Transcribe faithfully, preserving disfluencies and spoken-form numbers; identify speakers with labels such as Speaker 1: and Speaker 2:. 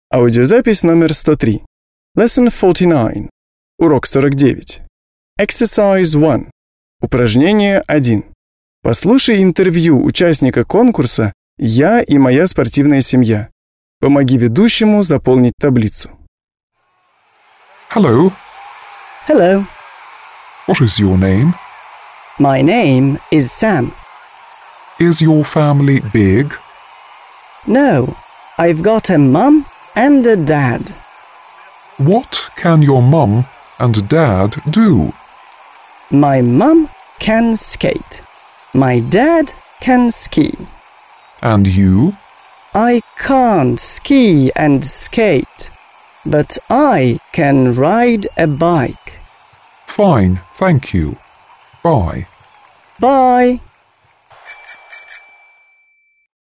Speaker 1: Аудиозапись номер сто три. Lesson forty-nine. Урок сорок девять. Exercise one. Упражнение один. Послушай интервью участника конкурса «Я и моя спортивная семья». Помоги ведущему заполнить таблицу.
Speaker 2: Hello,
Speaker 3: Hello,
Speaker 2: what is your name?
Speaker 3: my name is Sam.
Speaker 2: Is your family big?
Speaker 3: No, I've got a mum and a dad.
Speaker 2: What can your mum and dad do?
Speaker 3: My mum can skate. My dad can ski.
Speaker 2: And you?
Speaker 3: I can't ski and skate, but I can ride a bike.
Speaker 2: Fine, thank you. Bye.
Speaker 3: Bye.